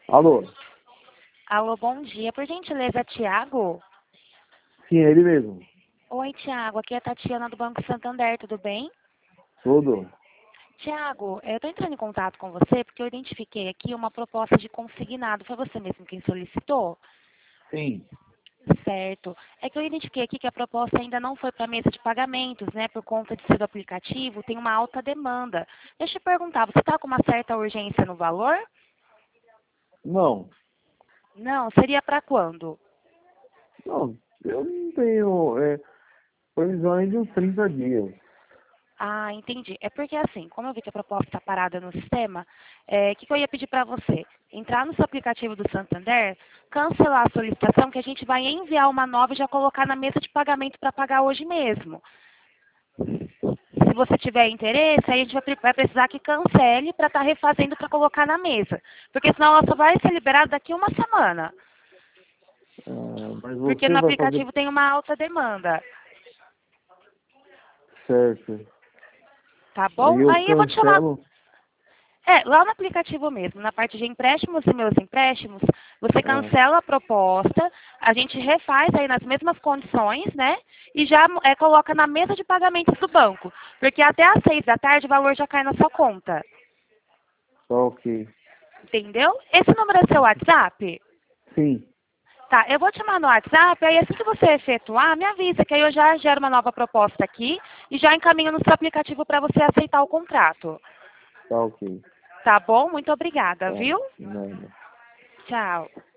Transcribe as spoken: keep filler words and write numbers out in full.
Alô? Alô, bom dia. Por gentileza, Tiago? Sim, é ele mesmo. Oi, Tiago. Aqui é a Tatiana do Banco Santander, tudo bem? Tudo? Tiago, eu estou entrando em contato com você porque eu identifiquei aqui uma proposta de consignado. Foi você mesmo quem solicitou? Sim. Certo. É que eu identifiquei aqui que a proposta ainda não foi para a mesa de pagamentos, né? Por conta de ser do aplicativo, tem uma alta demanda. Deixa eu te perguntar, você está com uma certa urgência no valor? Não. Não, seria para quando? Não, eu não tenho é, previsões de uns trinta dias. Ah, entendi. É porque assim, como eu vi que a proposta está parada no sistema, é, o que, que eu ia pedir para você? Entrar no seu aplicativo do Santander, cancelar a solicitação, que a gente vai enviar uma nova e já colocar na mesa de pagamento para pagar hoje mesmo. Se você tiver interesse, aí a gente vai, pre- vai precisar que cancele para estar refazendo para colocar na mesa. Porque senão ela só vai ser liberada daqui uma semana. Ah, mas Porque você no vai fazer aplicativo tem uma alta demanda. certo. Tá Aí bom? eu Aí eu vou te chamar. cancelo. É, lá no aplicativo mesmo, na parte de empréstimos e meus empréstimos, você Ah, cancela a proposta, a gente refaz aí nas mesmas condições, né? E já é, coloca na mesa de pagamentos do banco. Porque até às seis da tarde o valor já cai na sua conta. tá ok. Entendeu? Esse número é seu WhatsApp? Sim, Tá, eu vou te mandar no WhatsApp, aí assim que você efetuar, me avisa, que aí eu já gero uma nova proposta aqui e já encaminho no seu aplicativo para você aceitar o contrato. tá ok. Tá bom? Muito obrigada, Tá, viu? nada. Tchau.